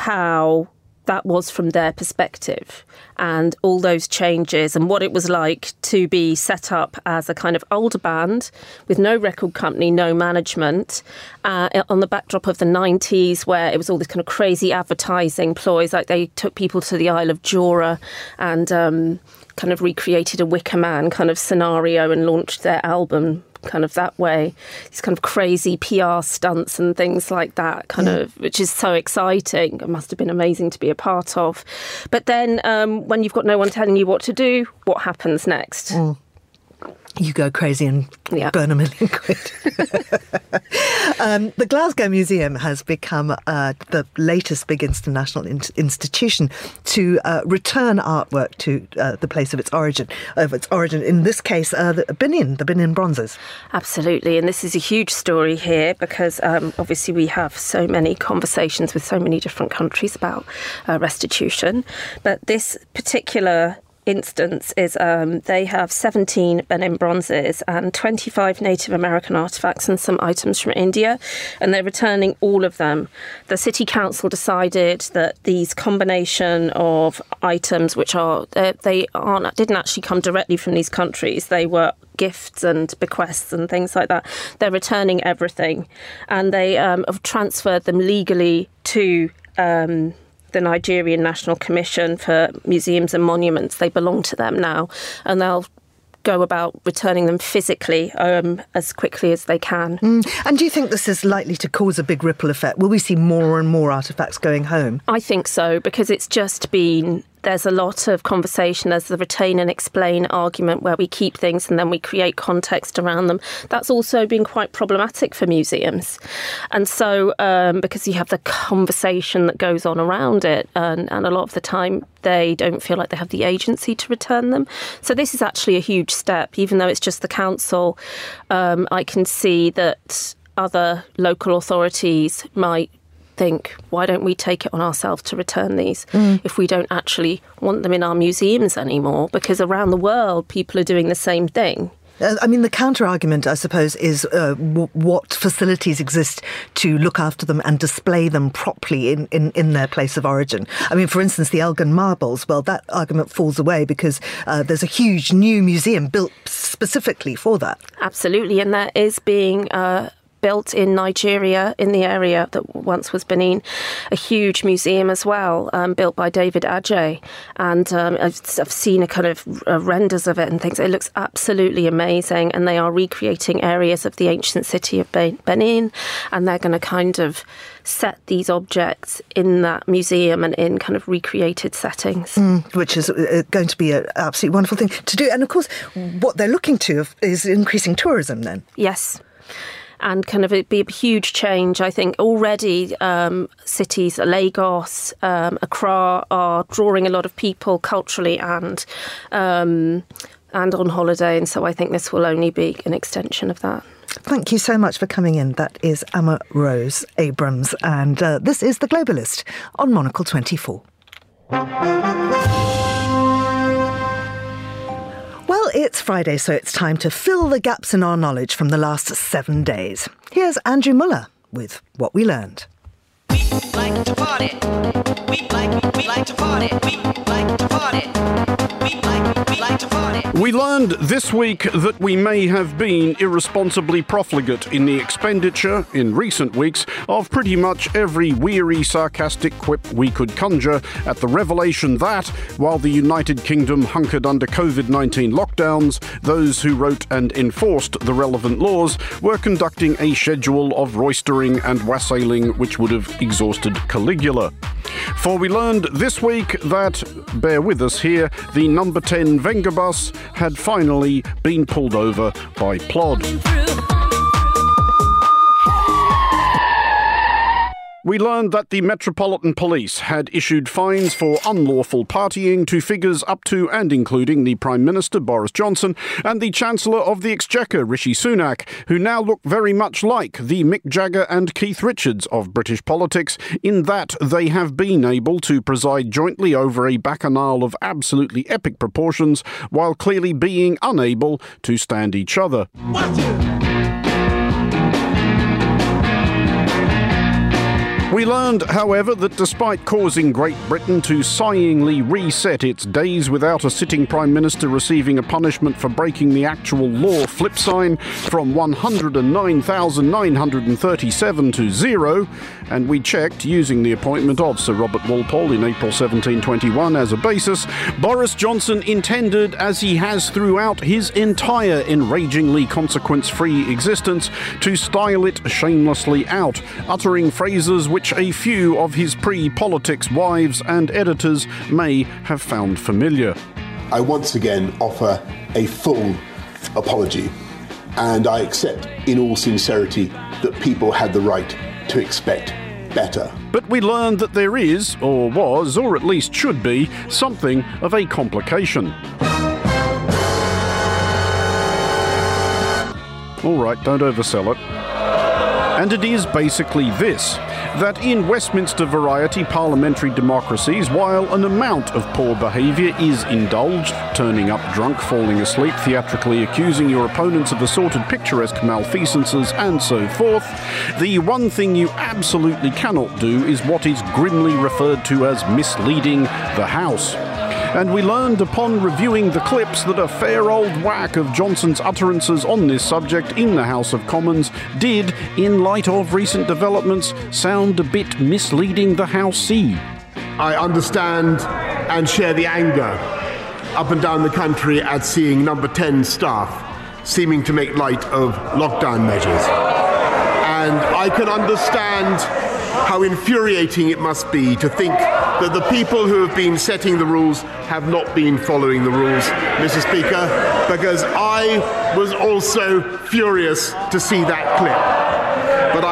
how that was from their perspective and all those changes and what it was like to be set up as a kind of older band with no record company, no management, uh, on the backdrop of the nineties where it was all this kind of crazy advertising ploys, like they took people to the Isle of Jura and um, kind of recreated a Wicker Man kind of scenario and launched their album kind of that way, these kind of crazy P R stunts and things like that, kind yeah. of, which is so exciting. It must have been amazing to be a part of. But then um, when you've got no one telling you what to do, what happens next? Mm. You go crazy and yeah. burn a million quid. um, the Glasgow Museum has become uh, the latest big international in- institution to uh, return artwork to uh, the place of its origin. Of its origin, in this case, uh, the Benin, the Benin bronzes. Absolutely, and this is a huge story here because um, obviously we have so many conversations with so many different countries about uh, restitution, but this particular instance is um, they have seventeen Benin bronzes and twenty-five Native American artefacts and some items from India, and they're returning all of them. The City Council decided that these combination of items, which are they, they aren't didn't actually come directly from these countries, they were gifts and bequests and things like that. They're returning everything, and they um, have transferred them legally to Um, the Nigerian National Commission for Museums and Monuments. They belong to them now, and they'll go about returning them physically um, as quickly as they can. Mm. And do you think this is likely to cause a big ripple effect? Will we see more and more artefacts going home? I think so, because it's just been... There's a lot of conversation. There's the retain and explain argument where we keep things and then we create context around them. That's also been quite problematic for museums. And so, um, because you have the conversation that goes on around it, and, and a lot of the time they don't feel like they have the agency to return them. So this is actually a huge step, even though it's just the council. Um, I can see that other local authorities might think, why don't we take it on ourselves to return these mm. if we don't actually want them in our museums anymore? Because around the world, people are doing the same thing. Uh, I mean, the counter-argument, I suppose, is uh, w- what facilities exist to look after them and display them properly in, in, in their place of origin. I mean, for instance, the Elgin marbles, well, that argument falls away because uh, there's a huge new museum built specifically for that. Absolutely, and that is being... Uh, built in Nigeria, in the area that once was Benin, a huge museum as well, um, built by David Adjaye. And um, I've, I've seen a kind of uh, renders of it and things. It looks absolutely amazing. And they are recreating areas of the ancient city of Benin. And they're going to kind of set these objects in that museum and in kind of recreated settings. Mm, which is uh, going to be an absolutely wonderful thing to do. And of course, what they're looking to is increasing tourism then. Yes. And kind of it'd be a huge change. I think already um, cities, Lagos, um, Accra, are drawing a lot of people culturally and um, and on holiday. And so I think this will only be an extension of that. Thank you so much for coming in. That is Amma Rose Abrams. And uh, this is The Globalist on Monocle twenty-four. Well, it's Friday, so it's time to fill the gaps in our knowledge from the last seven days. Here's Andrew Muller with What We Learned. We like to party. We like, we like to party. We like to party. We like, we like to party. We learned this week that we may have been irresponsibly profligate in the expenditure, in recent weeks, of pretty much every weary, sarcastic quip we could conjure at the revelation that, while the United Kingdom hunkered under covid nineteen lockdowns, those who wrote and enforced the relevant laws were conducting a schedule of roistering and wassailing which would have exhausted Caligula. For we learned this week that, bear with us here, the number ten Venga bus had finally been pulled over by Plod. We learned that the Metropolitan Police had issued fines for unlawful partying to figures up to and including the Prime Minister Boris Johnson and the Chancellor of the Exchequer Rishi Sunak, who now look very much like the Mick Jagger and Keith Richards of British politics in that they have been able to preside jointly over a bacchanal of absolutely epic proportions while clearly being unable to stand each other. We learned, however, that despite causing Great Britain to sighingly reset its days without a sitting Prime Minister receiving a punishment for breaking the actual law flip sign from one hundred nine thousand nine hundred thirty-seven to zero, and we checked, using the appointment of Sir Robert Walpole in April seventeen twenty-one as a basis, Boris Johnson intended, as he has throughout his entire enragingly consequence-free existence, to style it shamelessly out, uttering phrases which a few of his pre-politics wives and editors may have found familiar. I once again offer a full apology, and I accept in all sincerity that people had the right to expect better. But we learned that there is, or was, or at least should be, something of a complication. All right, don't oversell it. And it is basically this, that in Westminster variety parliamentary democracies, while an amount of poor behaviour is indulged, turning up drunk, falling asleep, theatrically accusing your opponents of assorted picturesque malfeasances and so forth, the one thing you absolutely cannot do is what is grimly referred to as misleading the House. And we learned upon reviewing the clips that a fair old whack of Johnson's utterances on this subject in the House of Commons did, in light of recent developments, sound a bit misleading the Housey. I understand and share the anger up and down the country at seeing Number ten staff seeming to make light of lockdown measures. And I can understand how infuriating it must be to think that the people who have been setting the rules have not been following the rules, Mister Speaker, because I was also furious to see that clip. But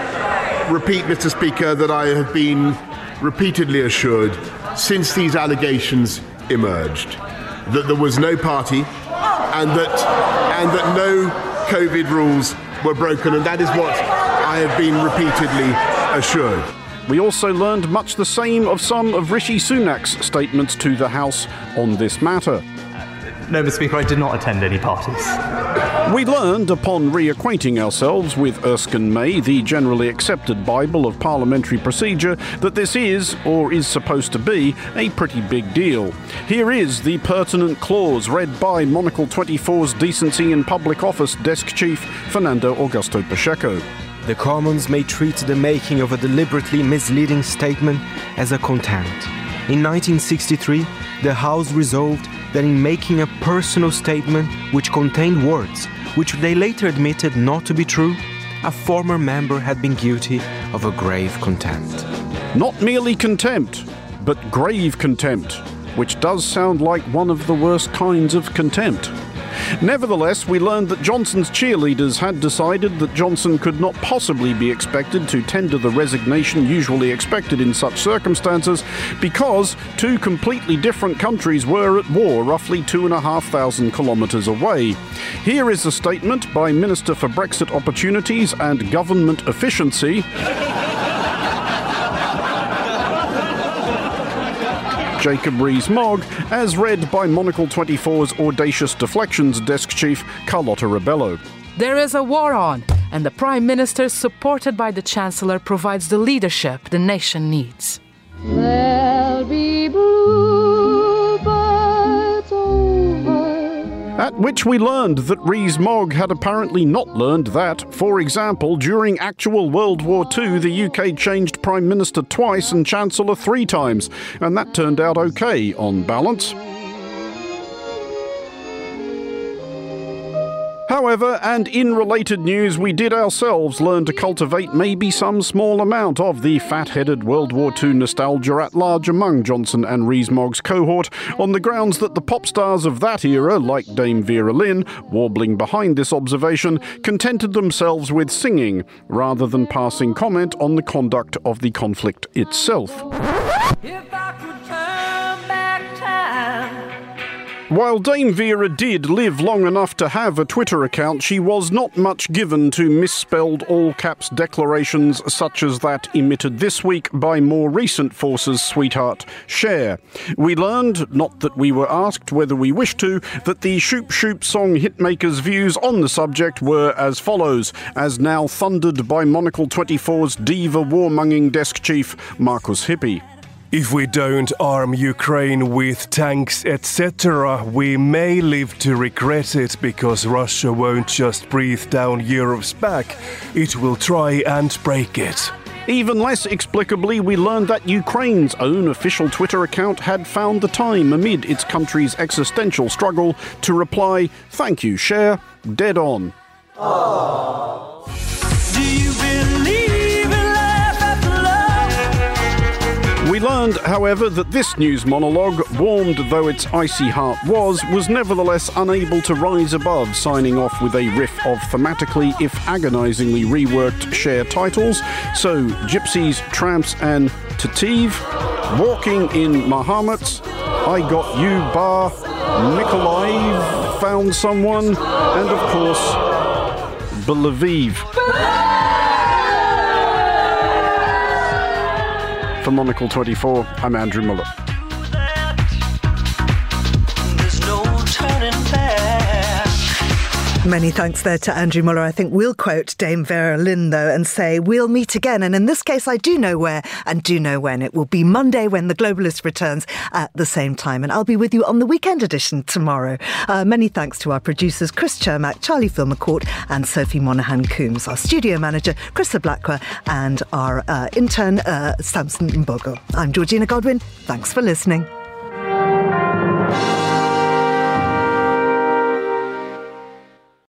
I repeat, Mister Speaker, that I have been repeatedly assured since these allegations emerged that there was no party and that, and that no COVID rules were broken, and that is what I have been repeatedly assured. We also learned much the same of some of Rishi Sunak's statements to the House on this matter. No, Mister Speaker, I did not attend any parties. We learned, upon reacquainting ourselves with Erskine May, the generally accepted Bible of parliamentary procedure, that this is, or is supposed to be, a pretty big deal. Here is the pertinent clause read by Monocle twenty-four's Decency in Public Office Desk Chief, Fernando Augusto Pacheco. The Commons may treat the making of a deliberately misleading statement as a contempt. In nineteen sixty-three, the House resolved that in making a personal statement which contained words which they later admitted not to be true, a former member had been guilty of a grave contempt. Not merely contempt, but grave contempt, which does sound like one of the worst kinds of contempt. Nevertheless, we learned that Johnson's cheerleaders had decided that Johnson could not possibly be expected to tender the resignation usually expected in such circumstances because two completely different countries were at war roughly two and a half thousand kilometres away. Here is a statement by Minister for Brexit Opportunities and Government Efficiency, Jacob Rees-Mogg, as read by Monocle twenty-four's Audacious Deflections Desk Chief, Carlotta Rebello. There is a war on, and the Prime Minister, supported by the Chancellor, provides the leadership the nation needs. There'll be bluebirds over. At which we learned that Rees-Mogg had apparently not learned that, for example, during actual World War Two, the U K changed Prime Minister twice and Chancellor three times, and that turned out okay on balance. However, and in related news, we did ourselves learn to cultivate maybe some small amount of the fat-headed World War Two nostalgia at large among Johnson and Rees-Mogg's cohort, on the grounds that the pop stars of that era, like Dame Vera Lynn, warbling behind this observation, contented themselves with singing, rather than passing comment on the conduct of the conflict itself. If I could turn back time. While Dame Vera did live long enough to have a Twitter account, she was not much given to misspelled all-caps declarations such as that emitted this week by more recent Forces sweetheart, Cher. We learned, not that we were asked whether we wished to, that the Shoop Shoop song hitmaker's views on the subject were as follows, as now thundered by Monocle twenty-four's diva warmonging desk chief, Markus Hippie. If we don't arm Ukraine with tanks, et cetera, we may live to regret it because Russia won't just breathe down Europe's back, it will try and break it. Even less explicably, we learned that Ukraine's own official Twitter account had found the time amid its country's existential struggle to reply, "Thank you, Cher, dead on." Oh. Do you believe? We learned, however, that this news monologue, warmed though its icy heart was, was nevertheless unable to rise above signing off with a riff of thematically, if agonisingly reworked Cher titles, so Gypsies, Tramps and Tativ, Walking in Mahomet, I Got You Bar, Mykolaiv, Found Someone, and of course, Believe. For Monocle twenty-four, I'm Andrew Muller. There's no turning back. Many thanks there to Andrew Muller. I think we'll quote Dame Vera Lynn, though, and say we'll meet again. And in this case, I do know where and do know when. It will be Monday when The Globalist returns at the same time. And I'll be with you on the weekend edition tomorrow. Uh, many thanks to our producers, Chris Chermack, Charlie Filmercourt and Sophie Monaghan-Coombs, our studio manager, Krista Blackwell, and our uh, intern, uh, Samson Mbogo. I'm Georgina Godwin. Thanks for listening.